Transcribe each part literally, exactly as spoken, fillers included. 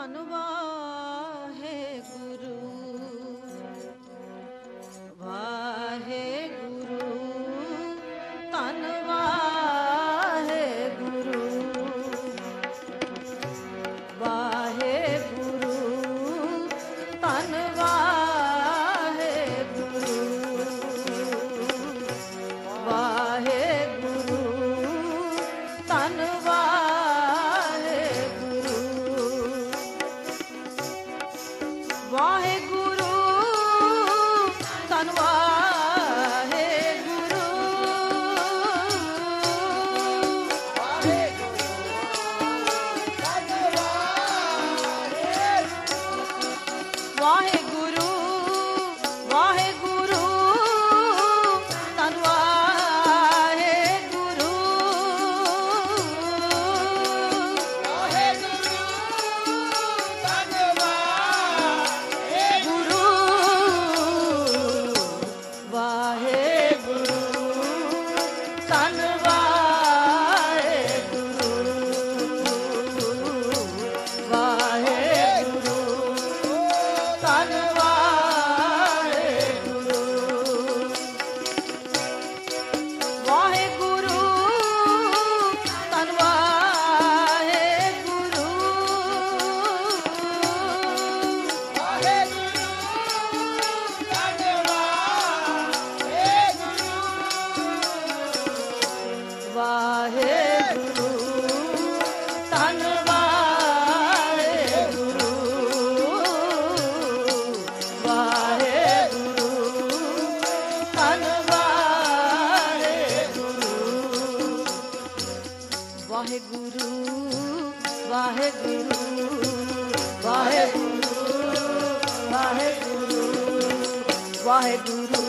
ਧੰਨ ਵਾਹਿਗੁਰੂ ਵਾਹਿਗੁਰੂ ਧੰਨ ਵਾਹਿਗੁਰੂ ਵਾਹਿਗੁਰੂ ਧੰਨ ਵਾਹਿਗੁਰੂ ਵਾਹਿਗੁਰੂ ਧੰਨ ਵਾਹਿਗੁਰੂ ਵਾਹਿਗੁਰੂ ਧੰਨ ਵਾਹਿਗੁਰੂ ਵਾਹਿਗੁਰੂ ਵਾਹਿਗੁਰੂ ਧੰਨ ਵਾਹਿਗੁਰੂ ਵਾਹਿਗੁਰੂ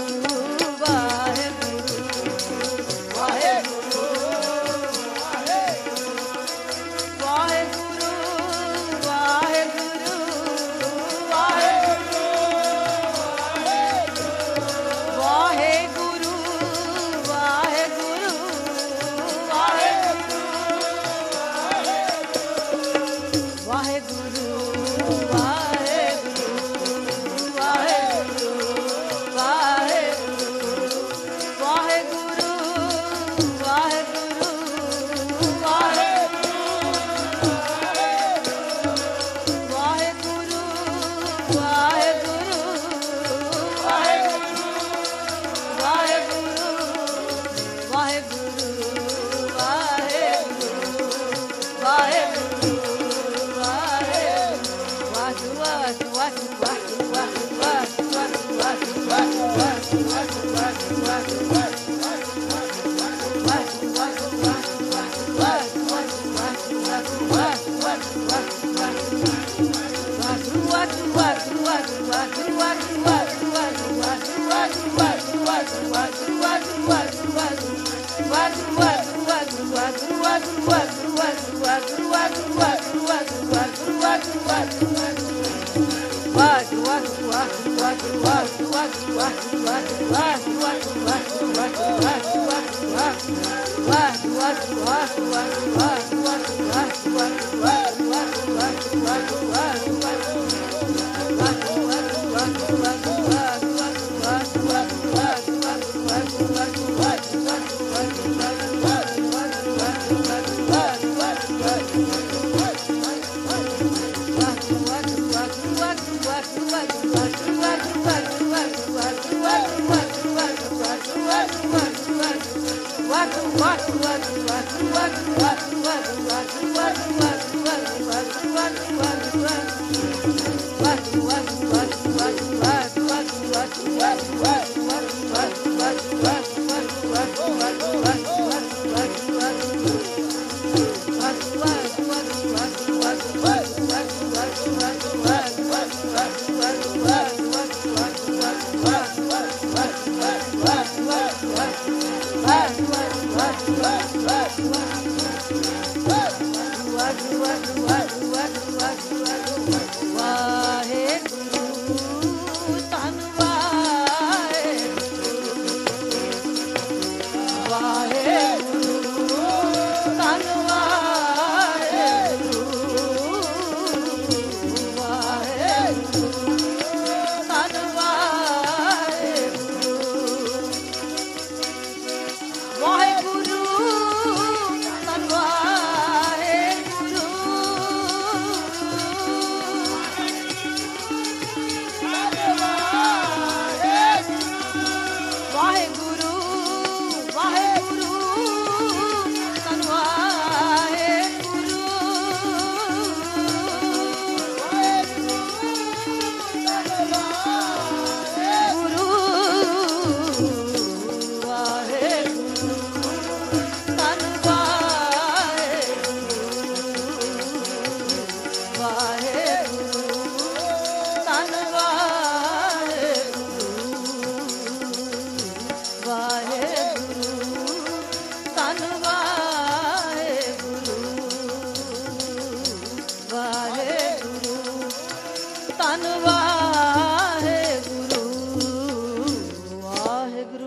ਧੰਨ ਵਾਹਿਗੁਰੂ ਵਾਹਿਗੁਰੂ।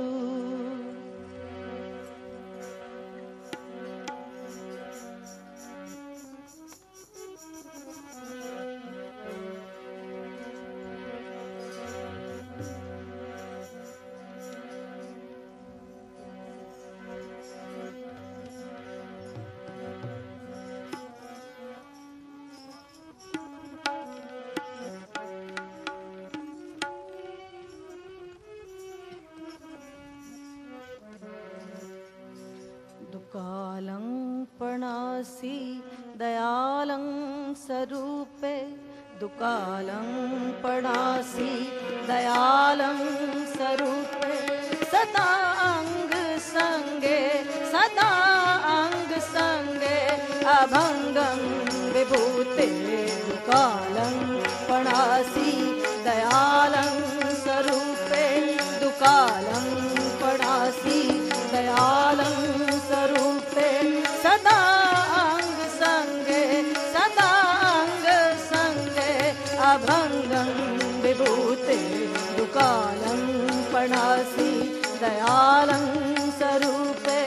दुकालं पणासि दयालं स्वरूपे दुकालं पणासि दयालं स्वरूपे सदा अंग संगे सदा अंग संगे अभंगं विभूते दुकालं पणासि दयालं स्वरूपे दुकालं पणासि दयालं स्वरूपे सदा अंग संगे सदा अंग संगे अभंगं विभूते दुकालं पणासि दयालं स्वरूपे।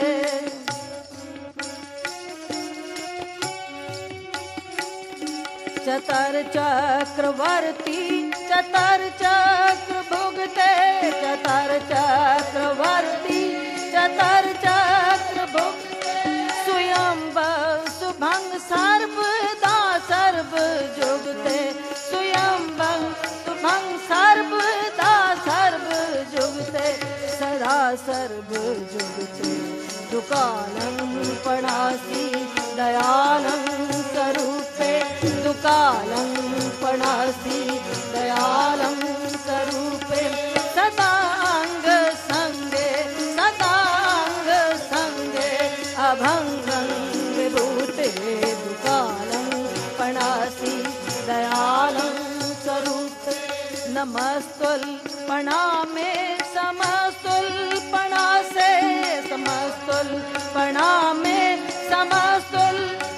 चतर चक्रवर्ती चतर चक्र भुगते चतर चक्रवर्ती चतर चक्र भुगते स्वयंवर सुभंग सर्वदा सर्व जुगते स्वयंवर सुभंग सर्वदा सर्व जुगते सदा सर्व जुगते दुकालं पणासि दयालं स्वरूपे दुकालं पणासि दयालं स्वरूपे सदा अंग संगे सदा अंग संगे अभंगं विभूते दुकालं पणासि दयालं स्वरूपे। नमस्तुल प्रणामे समस्तुल पणासे समस्तुल प्रणामे समस्तुल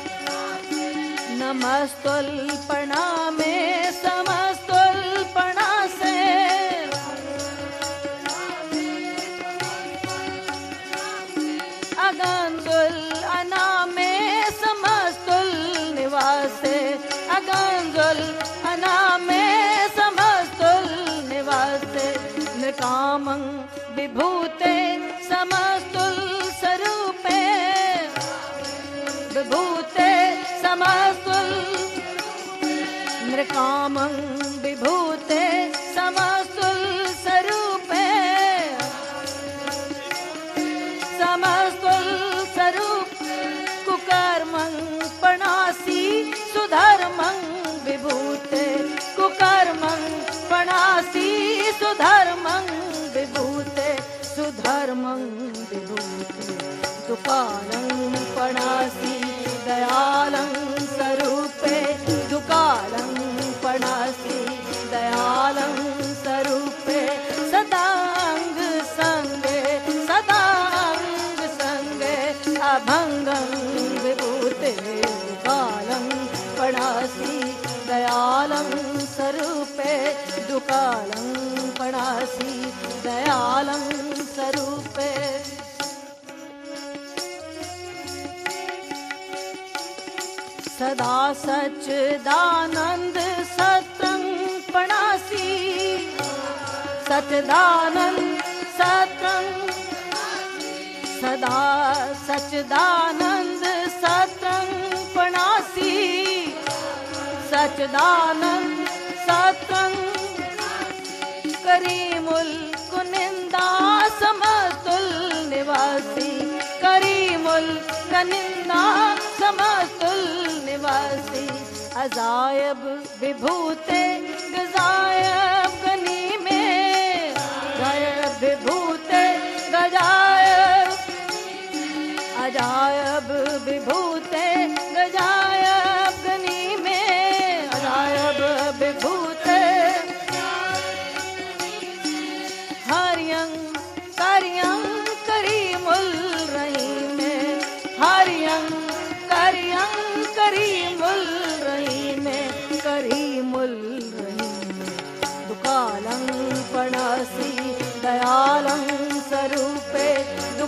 नमस्तुल प्रणामे समस्तुल पणासे अगंदुल अनामे समस्तुल निवासे अगंदुल अनामे समस्तुल निवासे नृकामं विभूते समस्तुल स्वरूपे विभूते समस्तुल नृकामं विभूते समस्तुल स्वरूपे समस्तुल स्वरूप कुकर्मं पणासि सुधर्मं विभूते कुकर्मं पणासि सुधर्मं विभूते सुधर्मं विभूते दुकालं पणासि दयालं स्वरूपे दुकालं पणासि दयालं स्वरूपे सदा अंग संगे सदा अंग संगे अभंगं विभूते दुकालं पणासि दयालं स्वरूपे दुकालं पणासि दयालं स्वरूपे। सदा सच्चिदानंद सत्रं पणासि सच्चिदानंद सत्रं सदा सच्चिदानंद सत्रं पणासि सच्चिदानंद सत्रं करीमुल कुनिंदा समस्तुल निवासी करीमुल कनिंदा समस्तुल निवासी अजायब विभूते गजायब गनी में गायब विभूते गजायब अजायब विभूते गजायब गनी में अजायब विभूते हरियं करियं करीमुल रहीम में हरियं करियं करीमुल रहीम में करीमुल रहीम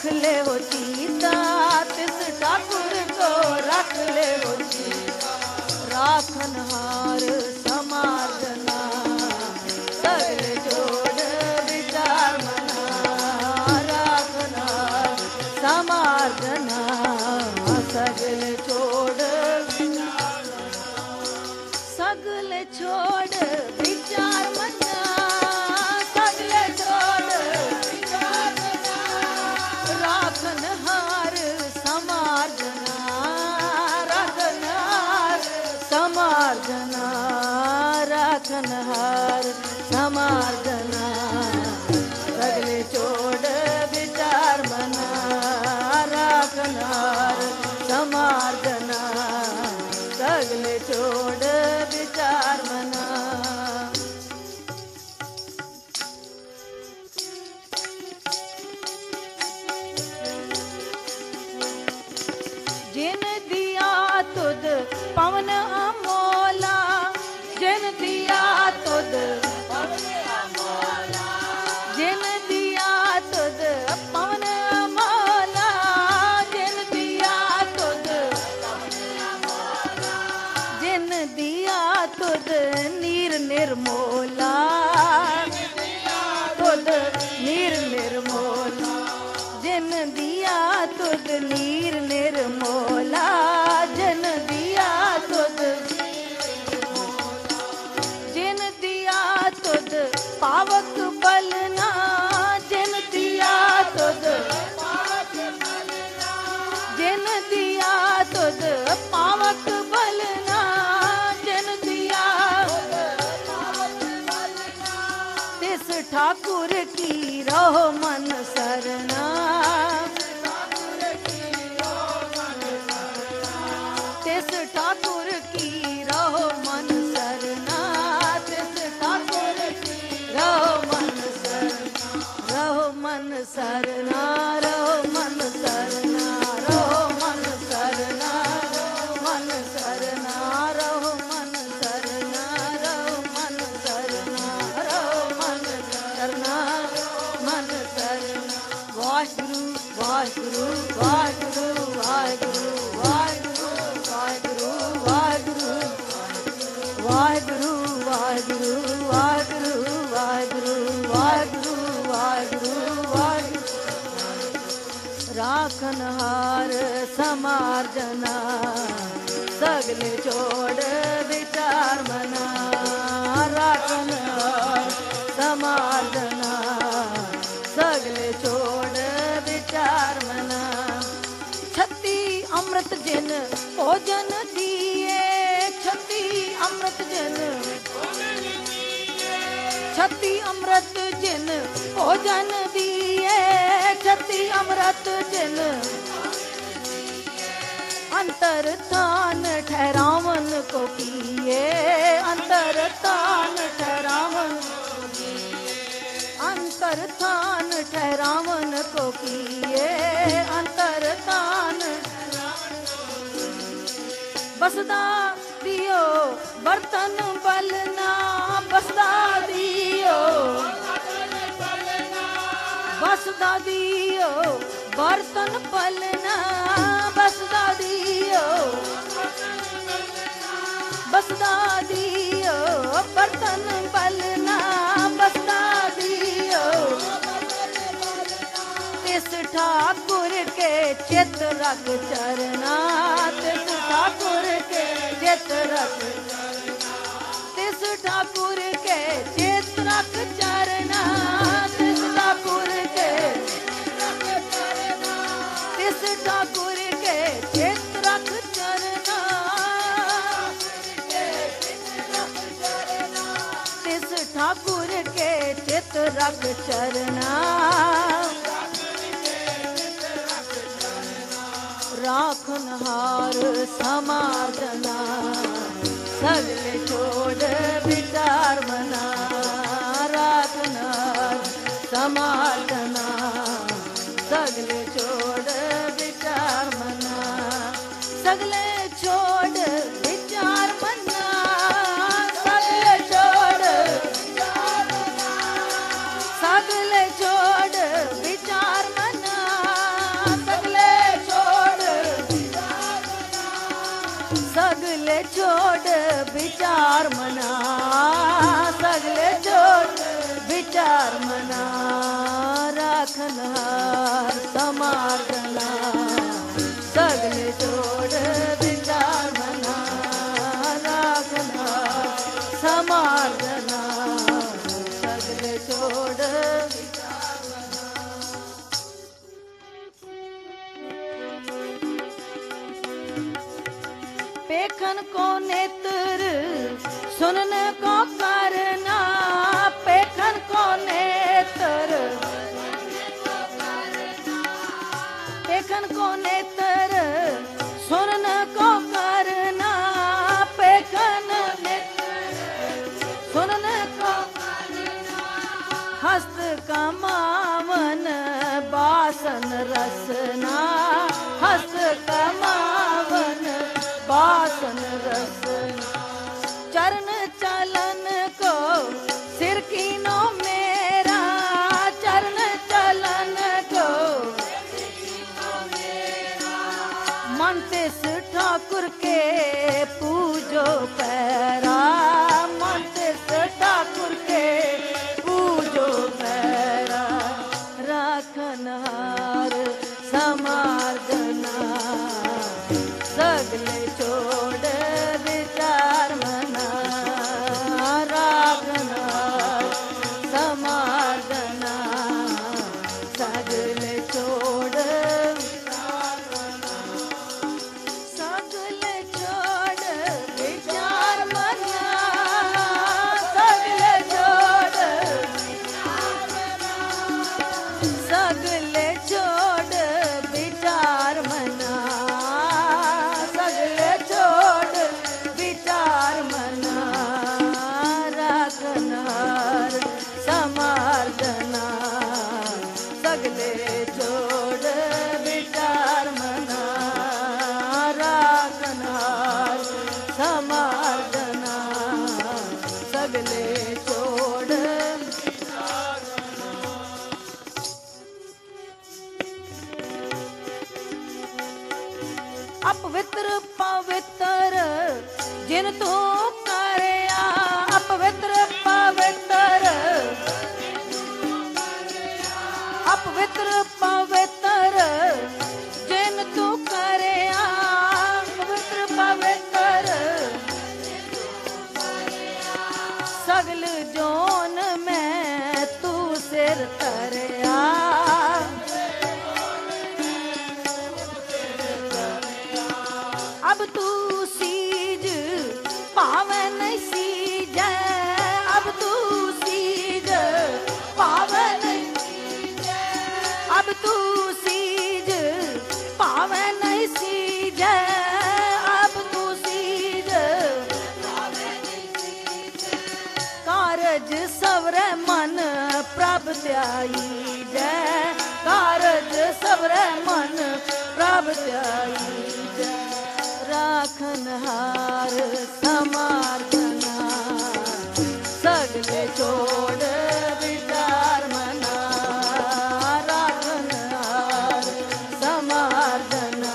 रख ले हो चीता, तिस ठाकुर को रख ले हो चीता। राखनहार समार्जना सगले छोड़ विचार मना, राखनहार समार्जना सगले छोड़, सगले छोड़ विचार मना, सगले छोड़ विचार मना। राखनहार समार्जना, राखनहार समार्जना, राखनहार समार्जना सगले छोड़ विचार मना, राखनहार समार्जना सगले छोड़ विचार मना। जिन दिया तुद पवन अमोला, जिन दिया तुद पवन अमोला, जिन दिया तुद पवन अमोला, जिन दिया तुद पवन अमोला, जिन दिया तुद नीर निर्मोला, तुद नीर निर्मोला, जिन दिया तुद नीर निर्मोला, जिन दिया तुद, जिन दिया तुद पावक बलना, जिन दिया तुद, जिन दिया तुद पावक बलना, जिन दिया तिस ठाकुर की रहो मन सरना, तिस ठाकुर की रहो मन सरना, तिस ठाकुर की रहो मन सरना, रहो मन सरना, रहो मन सरना, रहो मन सरना, मन सरना, रहो मन सरना, रहो मन सरना, रहो मन सरना, मन सरना। वाहिगुरु वाहिगुरु वाहिगुरु वाहिगुरु वाहिगुरु वाहिगुरु वाहिगुरु वाहिगुरु वाहिगुरु वाहिगुरु वाहिगुरु वाहिगुरु वाहिगुरु वाहिगुरु। राखनहार समार्जना सगले छोड़ विचार मना, राखनहार समार्जना सगले छोड़ विचार मना। छत्ती अमृत जिन भोजन दिए, छत्ती अमृत जिन, छत्ती अमृत जिन भोजन दिए, छत्ती अमृत जिन अंतर तान ठहरावन को किए, अंतर तान ठहरावन, अंतर तान ठहरावन को किए, अंतर तान बसदा दियो बर्तन बलना, बसदा दियो, बसदा दियो बर्तन पलना, बसदा दियो, बसदा दियो बर्तन पलना, बसदा दियो तिस ठाकुर के चित रख चरना, तिस ठाकुर के चित रख, तिस ठाकुर के चित रख चरना, तिस ठाकुर के, तिस ठाकुर के चित रख चरना, तिस ठाकुर के चित रख चरना। राखनहार समार्जना सगले छोड़ विचार मना, राखनहार समार्जना सगले छोड़ विचार मना, सगले छोड़ विचार मना, सगले छोड़, सगले छोड़ विचार मना, विचार मना, सगले छोड़ विचार मना, राखनहार समार्दना, सगले छोड़ विचार मना, राखनहार समार्दना, सगले छोड़ विचार मना। पेखन को नेत्र सुनने को करना, पेखन को नेत्र, पेखन को नेत्र सुनने को करना, पेखन नेत्र सुनने को करना, हस्त कमावन बासन रसना, हस्त कमावन बासन रसना, चरण चलन को सिर कीनो मेरा, चरण चलन को मन तिस ठाकुर के पूजो पैरा, मन तिस ठाकुर के पूजो पैरा, राखनहार समार्दना, सगले छोड़ विचार मना, राखनहार समार्दना, सगले छोड़ विचार मना, सगले छोड़ विचार मना, सगले छोड़ विचार मना, सगले छोड़ विचार मना, सगले छोड़ विचार मना, राखनहार समार्दना, सगले छोड़ विचार मना, राखनहार समार्दना, सगले छोड़ विचार मना। अपवित्र पवित्र जिन तू करया, अपवित्र पवित्र, अपवित्र पवित्र जिन तू करया, पवित्र पवित्र सगल जोन में तू सिर तरया, अब तू सीज पावन सीज, अब तू सीज पावन सीज, अब तू सीज पावन सीज, अब तू सीज पावन सीज, कारज सवरे मन प्रभ त्याई जय, कारज सवरे मन प्रभ त्याई जय, राखनहार समार्दना, सगले छोड़ विचार मना, राखनहार समार्दना,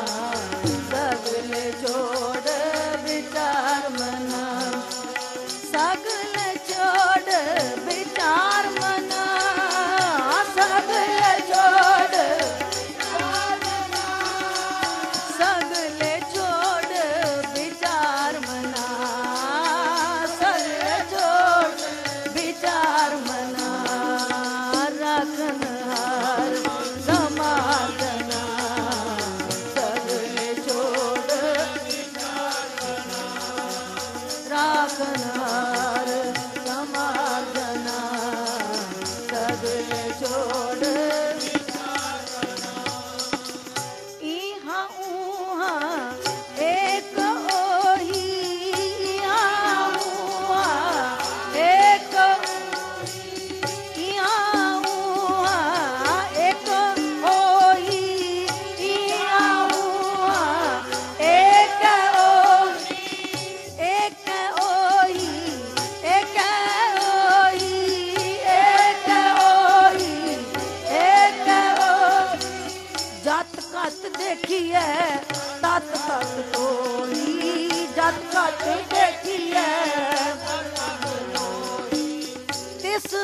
सगले छोड़ विचार मना, सगले छोड़ विचार मना, सगले छोड़ सगले छोड़ विचार मना,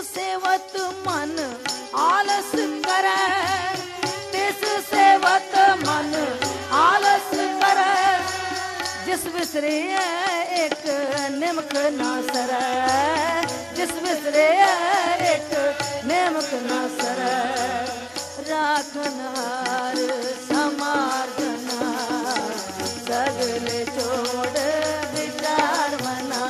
सेवत मन आलस करे, तिस सेवत मन आलस करे। जिस विसरे एक निमक ना सरै, जिस विसरे एक निमक ना सरै। राखनहार समार्जना सगले छोड़ विचार मना।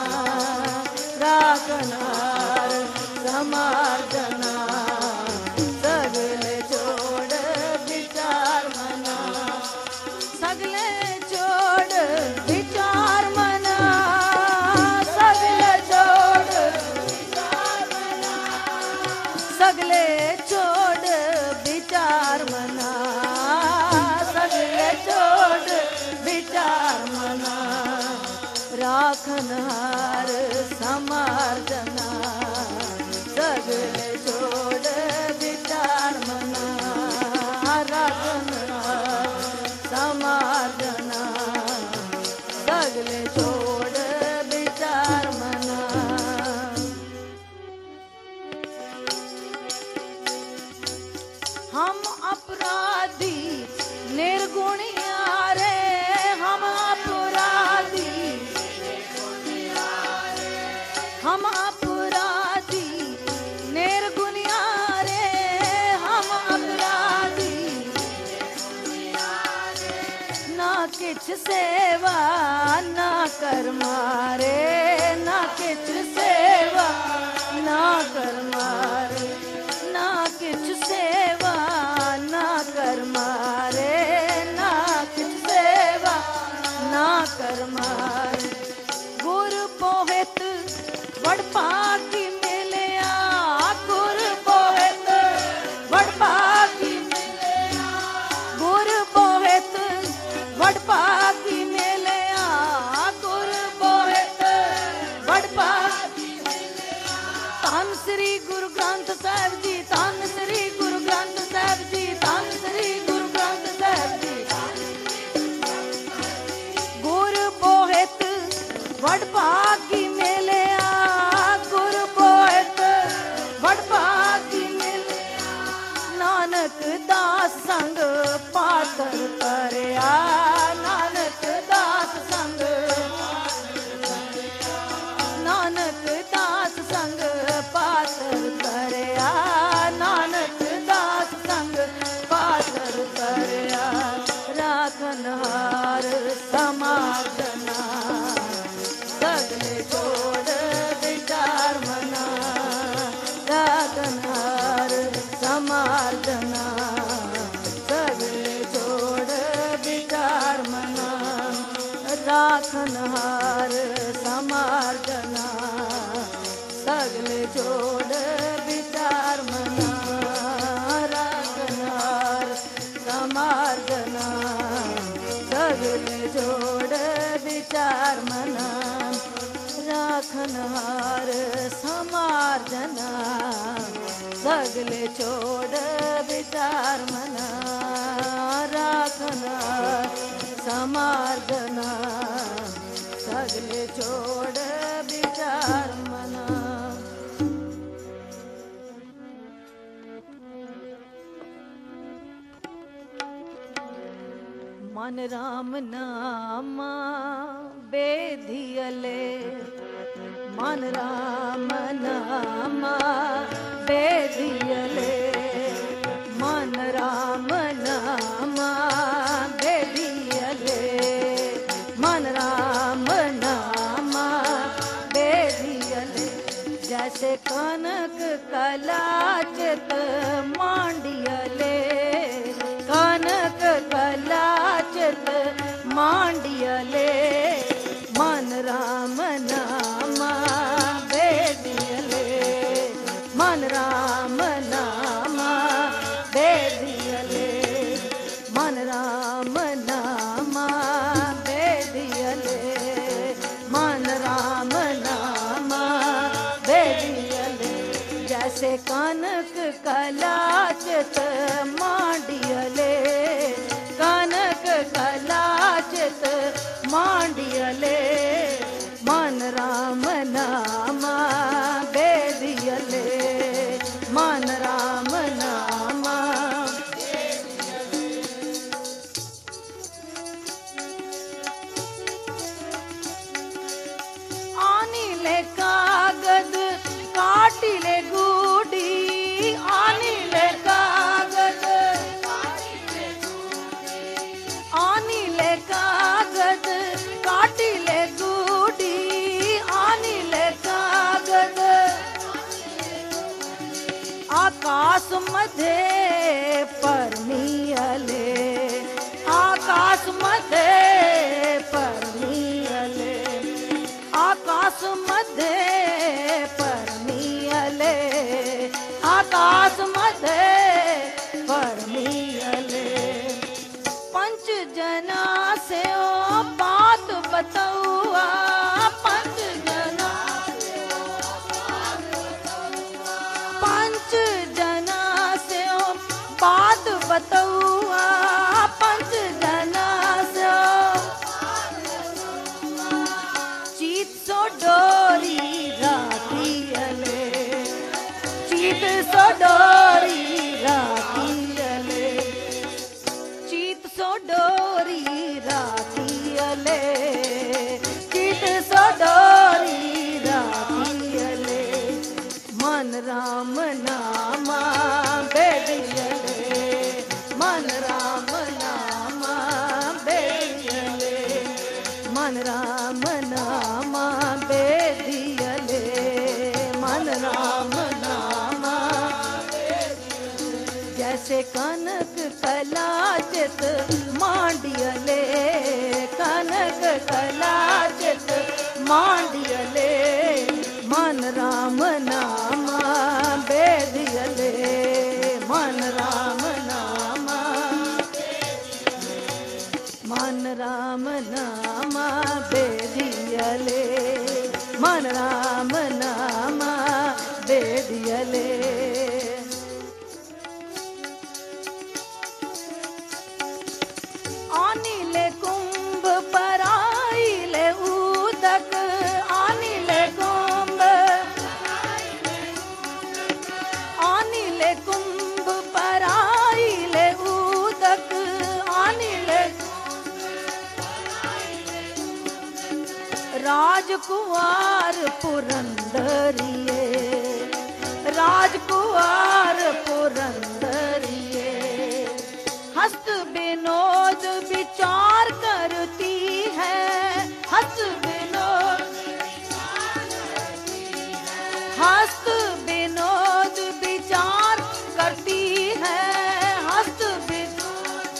राखनहार समार्जना सगले छोड़ विचार मना। सगले छोड़ विचार मना, सगले छोड़ विचार मना, सगले छोड़ विचार मना, सगले छोड़ विचार मना। राखनहार समार्जना सगले छोड़ विचार मना। राखनहार समार्जना सगले छोड़ विचार मना। हम अपराधी निर्गुणिया रे, हम अपराधी, हम अपराधी निर्गुणिया रे, हम अपराधी। ना किछ सेवा ना कर मारे, ना किछ सेवा ना कर मारे, ना किछ सेवा ना कर मारे, ना किछ सेवा ना कर मारे। गुर पोहित वड पाकी मिलिया, गुर पोहित वड पाकी मिलिया, गुर पोहित वड पाकी मिलिया, गुर पोहित वड पाकी मिलिया। धन श्री गुरु ग्रंथ साहिब जी, धन श्री गुरु ग्रंथ साहिब जी, धन श्री गुरु ग्रंथ साहिब जी। गुर पोहित वड पाकी मिलिया, गुर पोहित वड पाकी मिलिया। नानक दास संग पातर करया, नानक दास संग, नानक दास संग पातर करया, नानक दास संग पातर करया। राखनहार समार्जना सगले छोड़ विचार मना। राखनहार समार्जना सगले छोड़ विचार मना। राखनहार समार्जना सगले छोड़ विचार मना। राखनहार समार्जना सगले छोड़ विचार मना। राखनहार समार्जना सगले छोड़ विचार मना। राखनहार समार्जना सगले छोड़ विचार मना। मन राम नामा बेधियले, मन राम नामा बेधियले, मन राम नामा बेधियले, मन राम नामा बेधियले। जैसे कनक कलाचित मांडियले, कनक कलाचित मांडियले, मन राम नामा बेदियले, मन राम नामा बेदियले, मन राम नामा बेदियले, मन राम नामा बेदियले। जैसे कनक कलाचित मांडियले, कनक कलाचित मांडियले, मन राम नामा बेदियले, आकाश मध्ये परमियले, आकाश मध्ये परमियले, आकाश मध्ये परमियले, आकाश मध्ये परमियले। पंच जना से ओ बात बतौआ, पंच जना पंच जना से ओ बात बतौआ, पंच जना से चीत सो डोरी राखियले, चीत सो डोरी राखियले, चीत सो डोरी राखियले, चीत सो डोरी राखियले। मन राम नामा बेदियले, मन राम नामा बेदियले, मन राम नामा बेदियले, मन राम नामा बेदियले। जैसे कनक कलाचित मांडियले, कनक कलाचित मांडियले, मन राम नामा बेदियले, मन राम नामा, मन राम नामा बेदियले, मन राम नामा बेदियले। आनिले कुंभ पराइले उदक, आनिले कुंभ, आनिले कुंभ पराइले उदक, आनिले राजकुमार पुरंदरिये, राजकुमार पुरंदरिये। हस्त विनोद विचार करती है, हस्त विनोद, हस्त विनोद विचार करती है, हस्त विनोद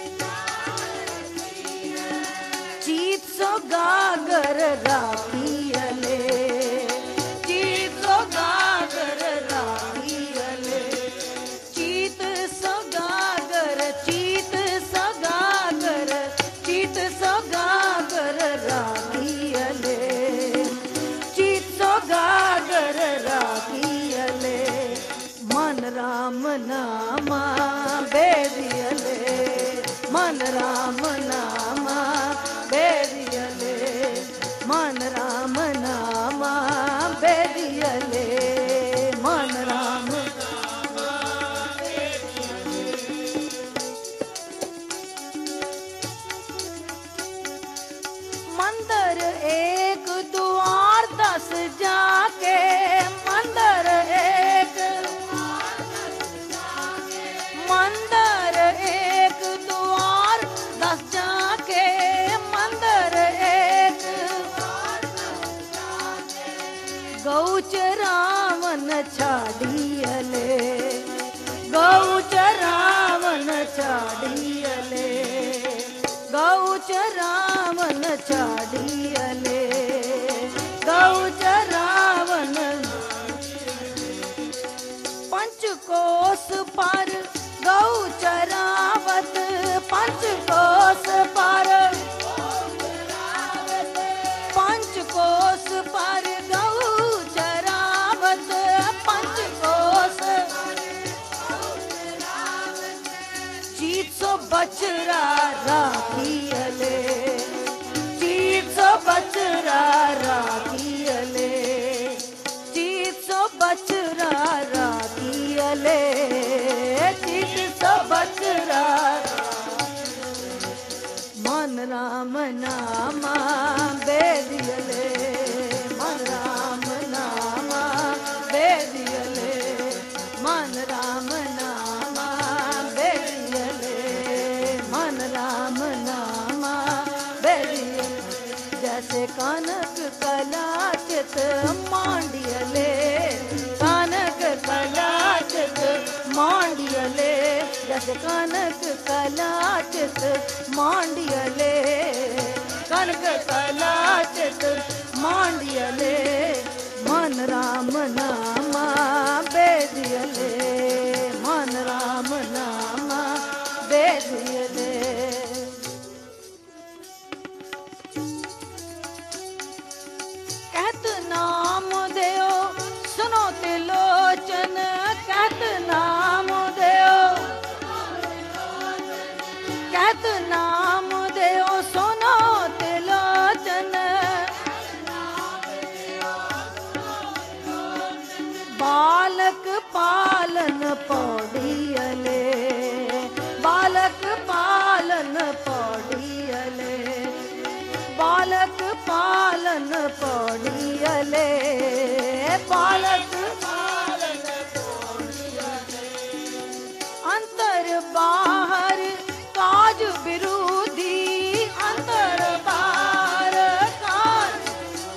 चीत सो गागर राखियले, चीत सो गागर राखियले, चीत सो गागर, चीत सो गागर, चीत सो गागर राखियले, चीत सो गागर राखियले। मन राम नामा बेदियले, मन राम नामा बेदियले, मन राम नामा बेदियले, मन राम नामा बेदियले। मंदिर एक द्वार दस जाके, मंदिर एक, मंदिर एक द्वार दस जाके, मंदिर एक गौचरावन छाड़ियले, गौचरावन छाड़ियले, गौचरावन छाड़ियले, गौचरावन। पंचकोश पर गौचरावत, पंचकोश पर, पंचकोश पर गौचरावत, पंचकोश चीत सो बचरा राखियले, चीत सो बचरा राखियले, चीत सो बचरा राखियले, चीत सो बचरा। मन राम नामा बेदियले, मन राम नामा बेदियले, मन राम नामा बेदियले, मन राम नामा बेदियले। जैसे कनक कलाचित मांडियले, कनक कलाचित जस कनक कला चित मांडियले, कनक कला चित मांडियले, मन राम नामा बेदियले, मन राम नामा बेदियले। कहत नाम देओ सुनो त्रिलोचन, कहत नाम देओ, कहत नाम देओ सुनो त्रिलोचन, बालक पालन पौड़ियले, बालक पालन पौड़ियले, बालक पालन पौड़ियले, बालक पालन पौड़ियले। अंतर बाहर काज विरोधी, अंतर बाहर काज,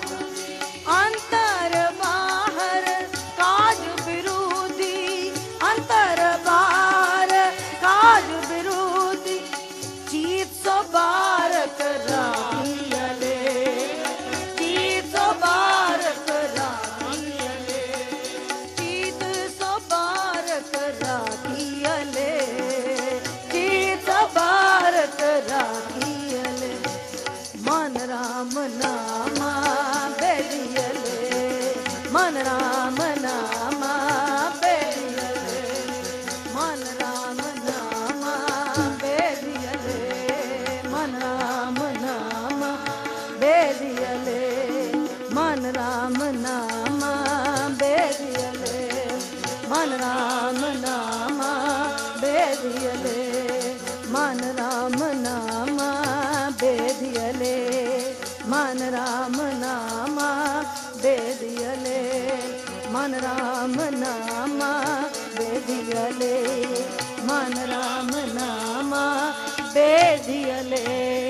अंतर बाहर काज विरोधी, अंतर बाहर काज विरोधी, चीत सो बारक राखियले, चीत सो बारक राखियले, चीत सो बारक राखियले, चीत सो बारक राखियले। मन राम नामा बेदियले, मन राम नामा बेदियले, मन राम नामा बेदियले, मन राम नामा बेदियले, मन राम नामा बेदियले, मन राम नामा बेदियले, मन राम नामा बेदियले, मन राम नामा बेदियले, मन राम नामा बेदियले, मन राम नामा बेदियले।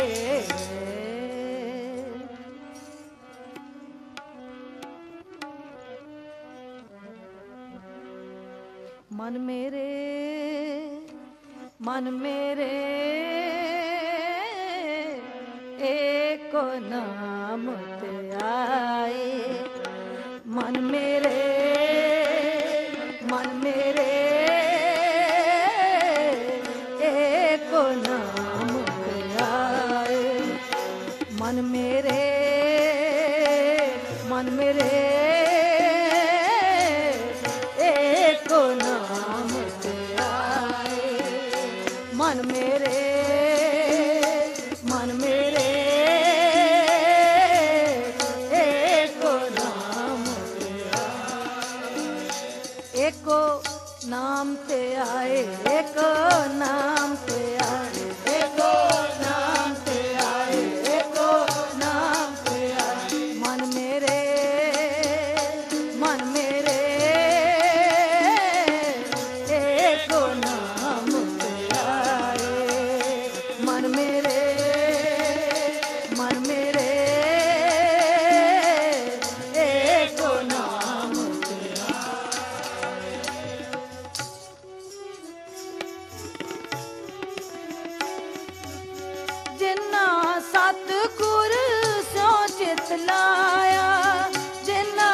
मन मेरे, मन मेरे एको नाम ते आए, मन मेरे, मन मेरे एको नाम ते आए, मन मेरे, मन मेरे एको नाम ते आए, मन मेरे, मन मेरे एको नाम ते आए, एको नाम ते आए, एको नाम ते आए, एको नाम ते आए, एको नाम ते आए, मन मेरे, मन मेरे एको नाम ते आए, मन मेरे, मन मेरे एको नाम ते आए। जिन्ना सतगुर सो चित लाया, जिन्ना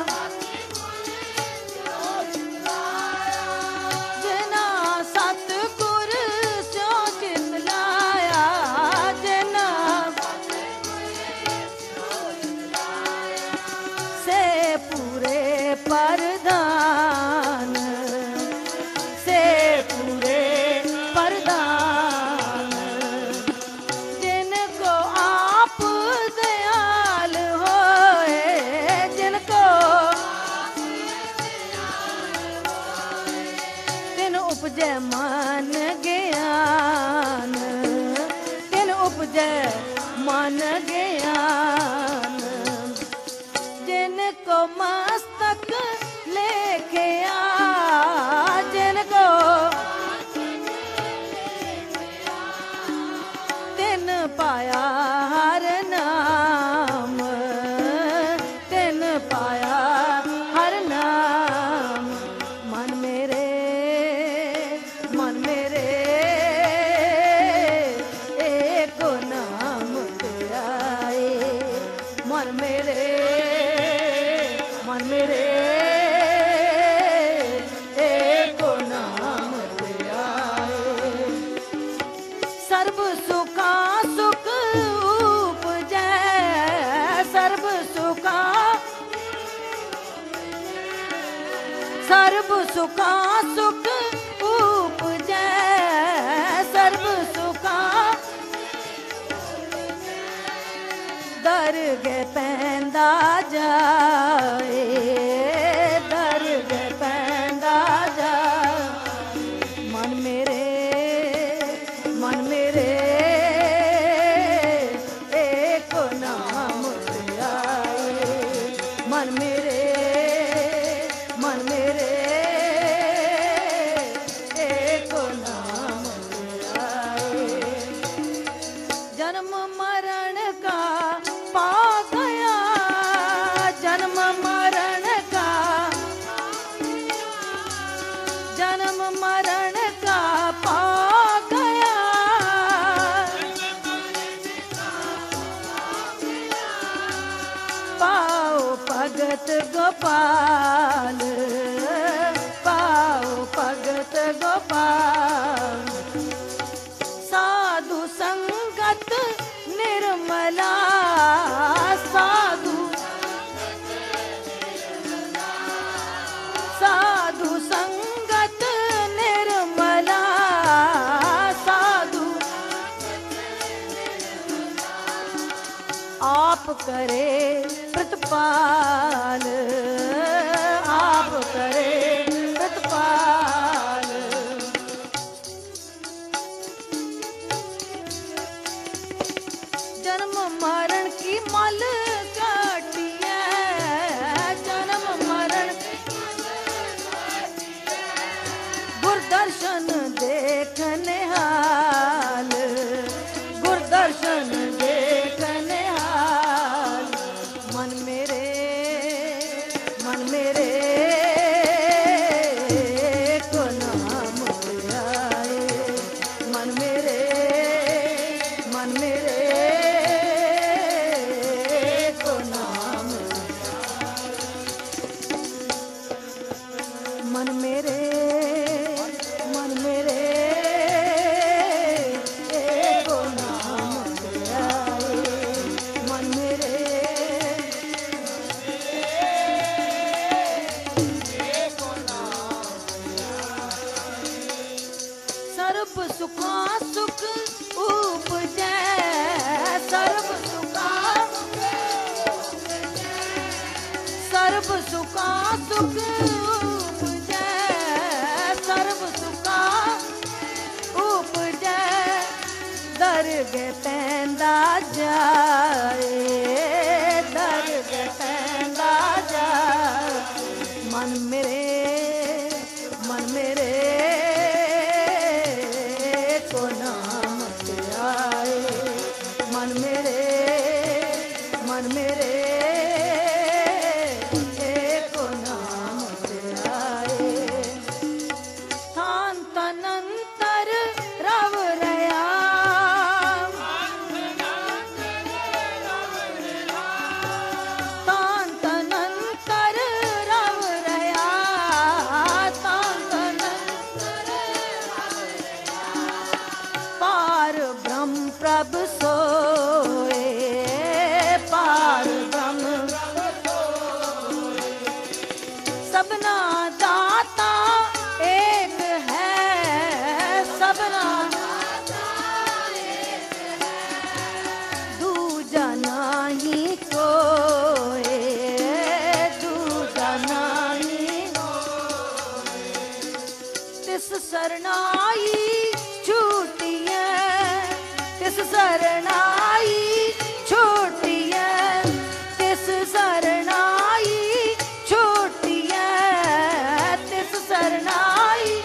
जिन्ना सतगुर सो चित लाया, जिन्ना से पूरे परदान, से पूरे परदान, जिनको आप दयाल होए, जिनको तिन उपजै मन ज्ञान, तिन उपजै मन ज्ञान, जिनको मस्तक लेके आ, जिनको तिन पाया हर नाम, तिन पाया हर नाम। मन मेरे, मन मेरे मन मेरे एको नाम ध्याए। सर्व सुखा सुख उपजै, सर्व सुखा सर्व सुखा सुख उपजै, सर्व सुखा दरगह पैंदा जाए, दरगह पैंदा जाए। मन मेरे मन मेरे एक नाम ध्याए। मन मेरे मन मेरे एक नाम ध्याए। जन्म मरण का पा गया, जन्म मरण का जन्म मरण का पा गया। पाओ भगत गोपाल, पाओ भगत गोपाल। साधु संगत निर्मला, साधु साधु संगत निर्मला, साधु आप करे प्रतिपाल, आप करे प्रतिपाल। जन्म मरण की मल काटिए, जन्म मरण गुरदर्शन देखने हाल, गुरदर्शन देखने हाल। मन मेरे मन मेरे को नाम ध्याए। मन मेरे मन मेरे को नाम मन मेरे मन मेरे एको नाम ध्याए। मन मेरे सर्व सुखा सुख उपजै, सर्व सुखा सर्व सुखा सुख उपजै, सर्व सुखा उपजै। दरगह पैंदा जाए, दरगह पैंदा जाए। मन मेरे मन मेरे को नाम ध्याए। मन मेरे मन मेरे एको नाम ध्याए। थान तनंतर रव रया, तान तनंतर रव रया, तान तनंतर पार ब्रह्म प्रभ सोए, पार ब्रह्म सबना दाता एक है, सबना दूजा नहीं कोई, दूजा नहीं। तिस शरणाई छूटिए, तिस शरणाई छूटिए, तिस शरणाई छूटिए, तिस शरणाई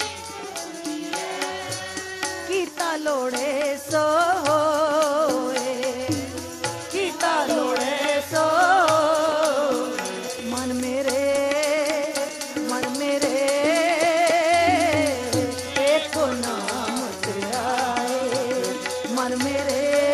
कीता लोड़े सो होए, कीता लोड़े सो। मन मेरे मन मेरे एको नाम ध्याए। मन मेरे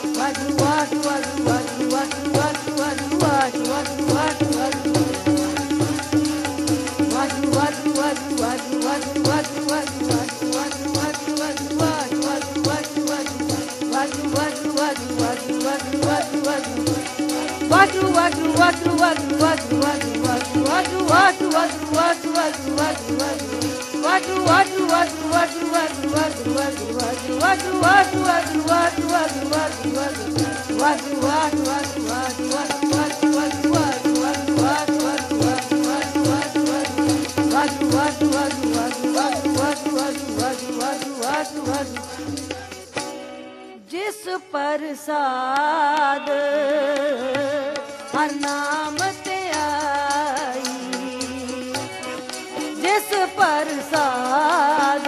जिस प्रसाद हर नाम ते आई, जिस प्रसाद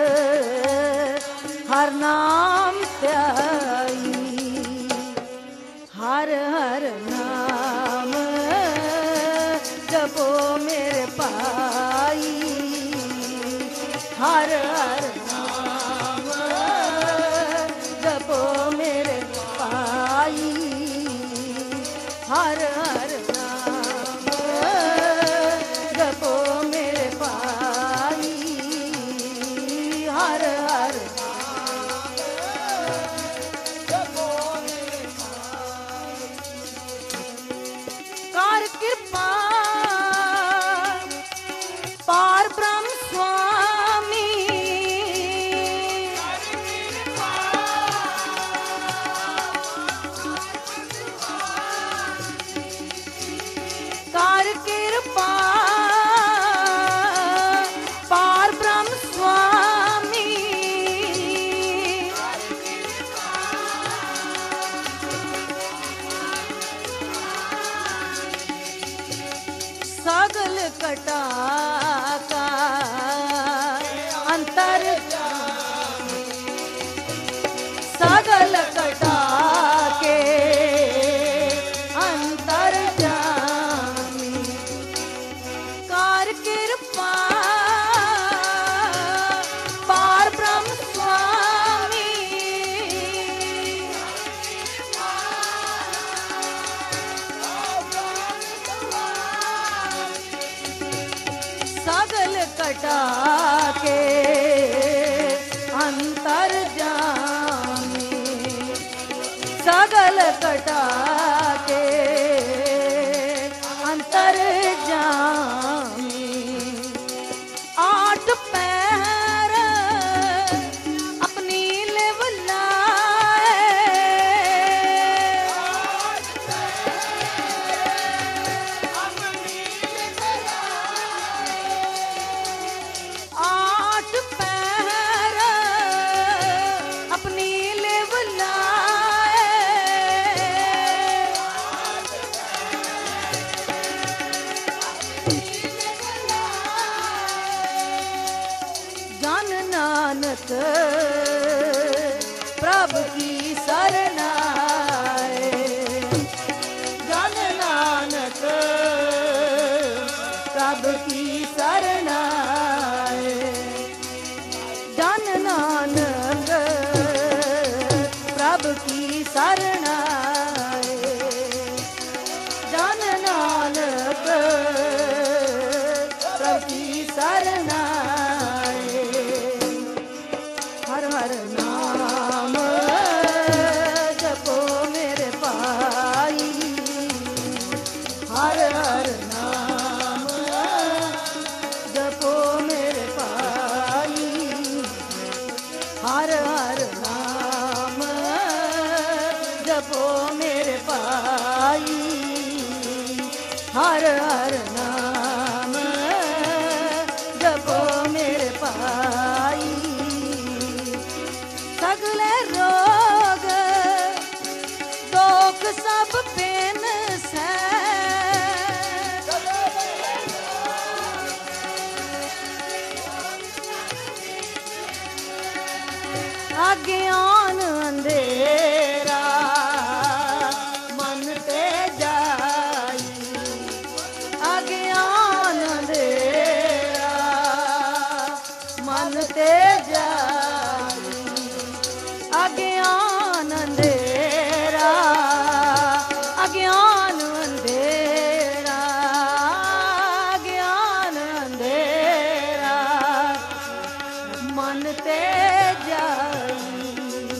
हर नाम ते आई, हर हर नाम जपो मेरे पाई, हर हर नाम जपो मेरे पाई, हर हर नाम जपो मेरे पाई, हर हर नाम जपो मेरे पाई। कर कृपा पार ब्रह्म स्वामी, कर कृपा पार ब्रह्म स्वामी, सगल कटा का अंतर, सगल कटा के अंतर जामी, कर कृपा पार ब्रह्म स्वामी, सगल कटा के अंतर जामी, सगल कटा के अंतर जामी, आठ पैर अपनी लेवलाए, आठ पैर अपनी लेवलाए, जन नानक प्रभु की शरणाए, जन नानक प्रभु की शरणाए, जन नानक प्रभु की शरणाए, जन नानक प्रभु की शरणाए, हर हर नाम जपो मेरे पाई, हर हर नाम जपो मेरे पाई, हर हर नाम जपो मेरे पाई, हर हर नाम जपो मेरे पाई, सगले रोग दोख सब पेन से, अज्ञान अंधेरा मन ते जाई, अज्ञान अंधेरा मन ते जाई, अज्ञान अंधेरा, अज्ञान अंधेरा, अज्ञान अंधेरा मन ते जाई,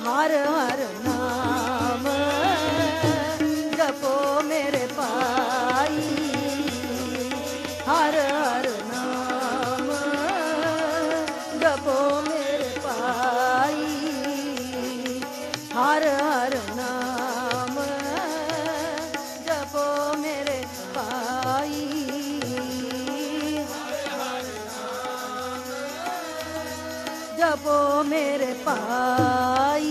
हर हर नाम जपो मेरे पाई, हर हर नाम जपो मेरे पाई, हर हर नाम जपो मेरे पाई, जपो मेरे पाई।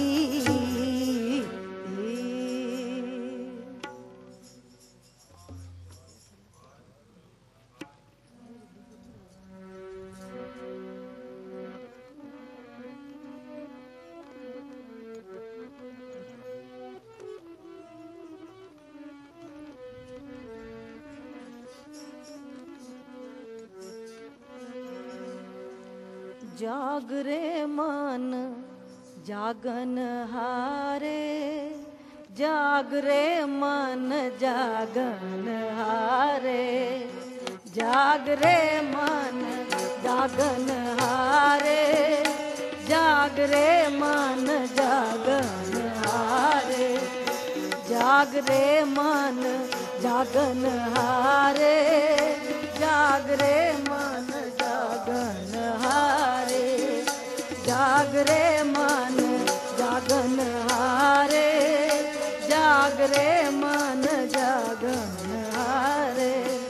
जाग रे मन जागन हारे, जाग रे मन जागन हारे, जाग रे मन जागन हारे, जाग रे मन जागन हारे, जाग रे मन जागन हारे, जाग रे मन जागन हारे, जाग रे मन जागन हारे, जाग रे मन जागन हारे।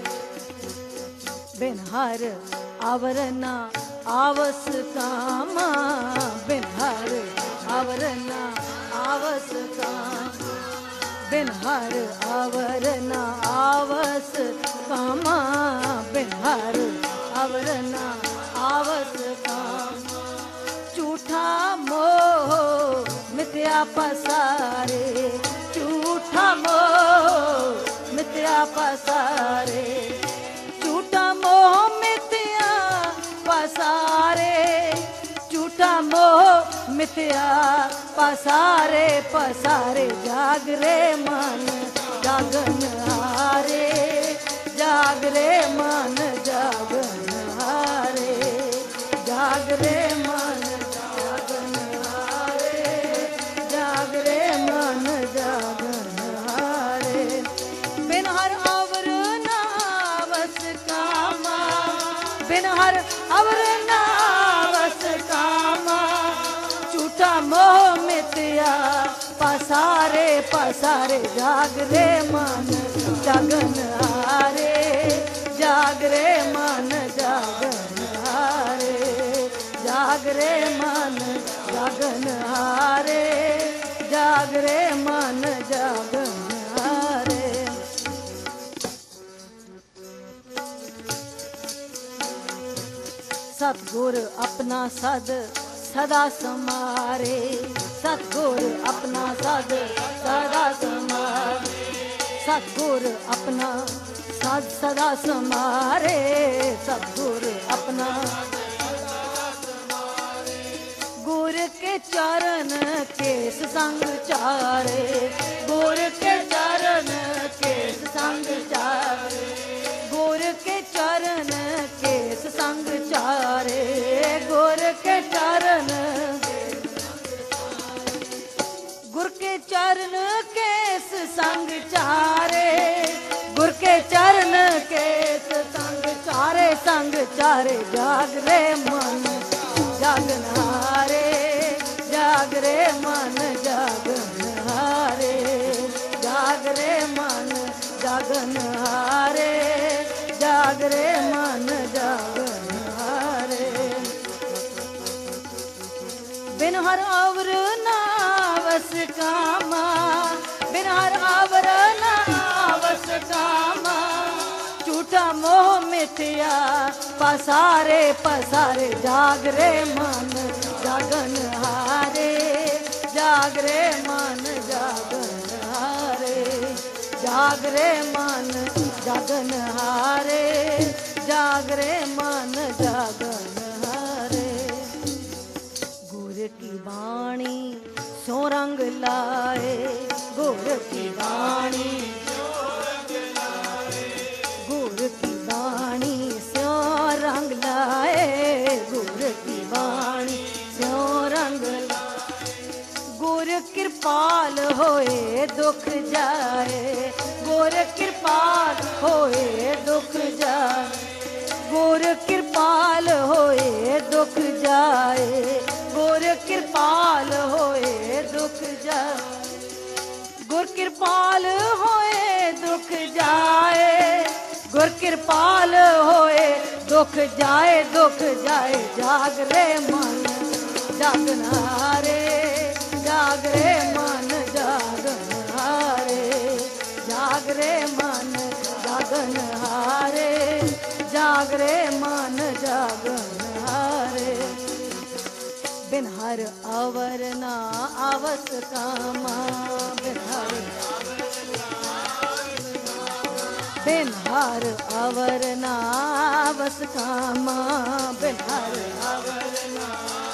बिन हर आवरना आवस कामा, बिन हर आवरना आवस कामा, बिन हर आवरना आवस कामा, बिन हर आवरना आवस कामा। झूठा मोह मिथ्या पसारे, झूठा मोह मिथ्या पसारे, झूठा मोह मिथ्या पसारे, झूठा मोह मिथ्या पसारे, पसारे जाग रे मन जागन हारे, जाग रे मन जागन हारे, जाग रे मन जागन हारे, जाग रे मन जागन हारे। बिन हर अवर नावस कामा, बिन हर अवर नावस कामा, झूठा मोह मिथ्या पसारे, पसारे जाग रे मन जागन हारे, जाग रे मन जागन हारे, जाग रे मन जागन हारे, जाग रे मन जागन हारे। सतगुर अपना सद सदा समारे, सतगुर अपना सद सदा समारे, सतगुर अपना सद सदा समारे, सतगुर अपना गुर के चरण केस संग चारे, गुर के चरण केस संग चारे, गुर के चरण केस संग चारे, गुर के चरण गुर के चरण केस संग चारे, गुर के चरण केस संग चारे, संग चारे जाग रे मन जागन हारे, जाग रे मन जागन हारे, जाग रे मन जागन हारे, जाग रे मन जागन हारे। बिन हर अवर नावस कामा, बिन हर अवर नावस कामा, झूठा मोह मिथ्या पसारे, पसारे जाग रे मन जागन हारे, जाग रे मन जागन हारे, जाग रे मन जागन हारे, जाग रे मन जागन हारे। गुर की वाणी सो रंग लाए, गुर की वाणी गुर की वाणी सो रंग लाए, गुर की वाणी सो रंग लाए, कृपाल होए दुख जाए, गुर कृपाल होए दुख जाए, गुर कृपाल होए दुख जाए, गुर कृपाल होए दुख जाए, गुर कृपाल होए दुख जाए, गुर कृपाल होए दुख जाए, दुख जाए जाग रे मन जागन हारे, जाग रे मन जागन हारे, जाग रे मन जागन हारे, जाग रे मन जागन हारे। बिन हर अवर ना आवस कामा, बिन हर बिन हर अवर ना आवस कामा, बिन हर अवर ना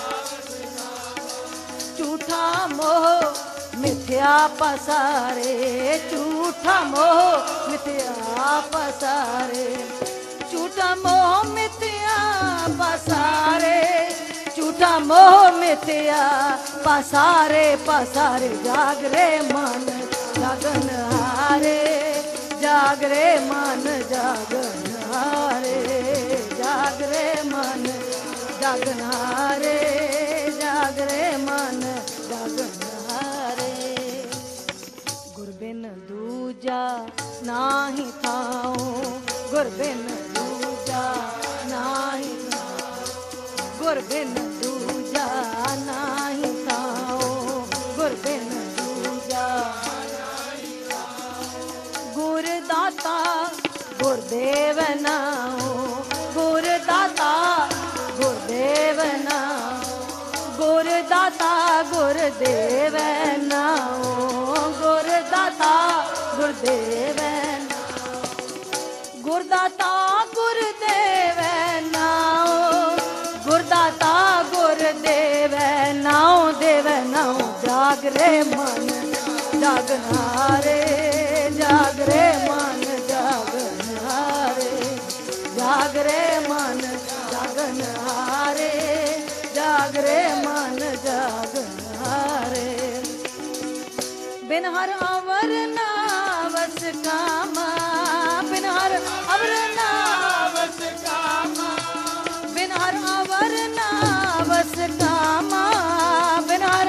झूठा मोह मिथ्या पसारे, झूठा मोह मिथ्या पसारे, झूठा मोह मिथ्या पसारे, झूठा मोह मिथ्या पसारे, पसारे जाग रे मन जागन हारे, जाग रे मन जागन हारे, जाग रे मन जागन हारे, जाग रे मन जागन हारे। गुर बिन दूजा नाही थाओ, गुर बिन दूजा नाही थाओ, गुर बिन दूजा नाही थाओ, गुर बिन दूजा नाही थाओ। गुर दाता गुरदेव नाओ, गुर दाता गुरदेव नाओ, गुर दाता गुरदेव नाओ, गुर दाता गुरदेव नाओ, गुरदाता गुरदेव नाओ, गुरदाता गुरदेव नाओ, देव नाओ जाग रे मन जागन हारे, जाग रे मन जागन हारे, जाग रे मन जागन हारे, जाग रे मन जागन हारे। बिन हर अवर ना वस कामा, बिन हर अवर ना वस कामा, बिन हर अवर ना वस कामा, बिन हर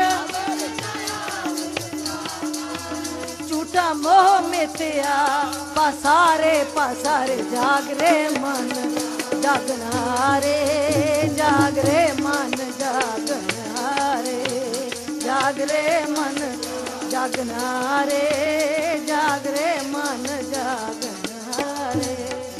झूठा मोह मिथ्या पसारे, पसारे जाग रे मन जागन हारे, जाग रे मन जागन हारे, जाग रे मन जागन हारे, जाग रे मन जागन हारे।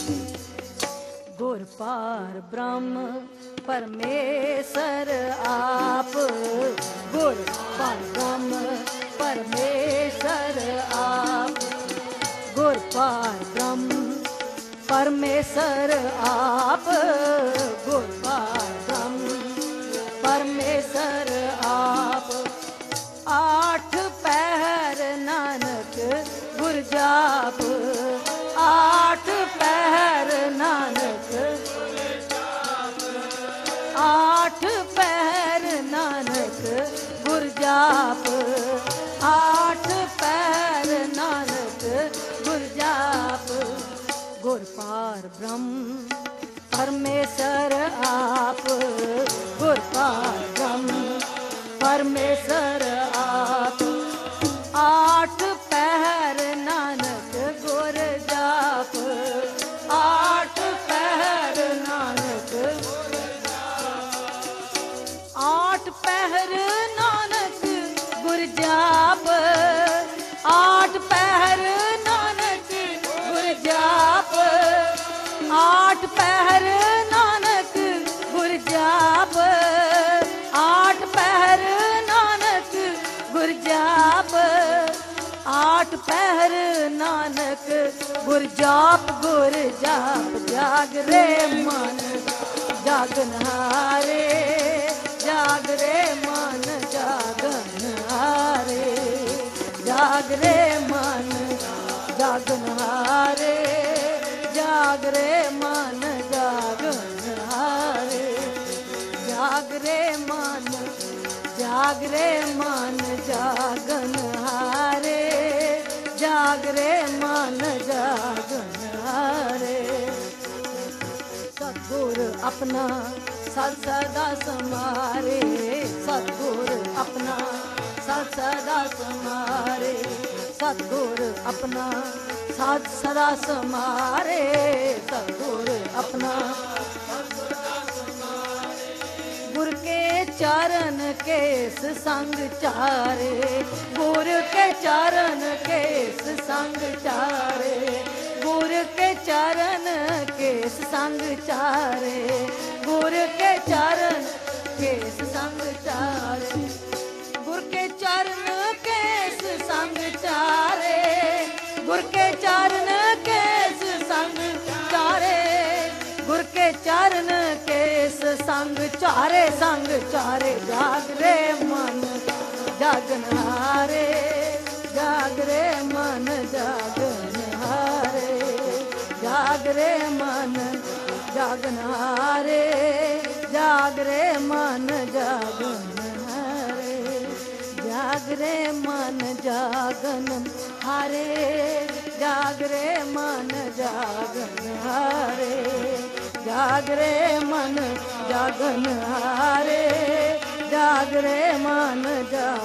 गुर पार ब्रह्म परमेश्वर आप, गुर पार ब्रह्म परमेश्वर आप, गुर पार ब्रह्म परमेश्वर आप, गुर पार ब्रह्म परमेश्वर आप। आठ पहर नानक गुर जाप, आठ पहर नानक, आठ पहर नानक गुर जाप, आठ पहर नानक गुर जाप। गुर पार ब्रह्म परमेश्वर आप, गुर पार ब्रह्म परमेश्वर आप। आठ पहर नानक गुर जाप, आठ पहर नानक, आठ पहर नानक गुर जाप, आठ पहर नानक गुर जाप, आठ पहर नानक गुर जाप, आठ पहर नानक गुर जाप, आठ पहर नानक गुर जाप, गुर जाप जाग रे मन जागन हारे, जाग रे मन जागन हारे, जाग रे मन जागन हारे, जाग रे मन जागन हारे, जाग रे मन जागरे मन जागन हारे, जागरे मन जागन हारे। सतगुर अपना सत सदा समारे, सतगुर अपना सत सदा समारे, सतगुर अपना सत सदा समारे, सतगुर अपना गुर के चरण केस संग चारे, गुर के चरण केस संग चारे, गुर के चरण केस संग चारे, गुर के चरण केस संग चारे, गुर के चरण केस संग चारे, गुर के चरण केस संग चारे, गुर के चरण केस संग चारे, संग चारे। जागरे मन जागन हारे, जागरे मन जागन हारे, जागरे मन जागन हारे, जागरे मन जागन हारे, जागरे मन जागन हारे, जागरे मन जागन हारे, जागरे मन जागन हारे, जागरे मन जागन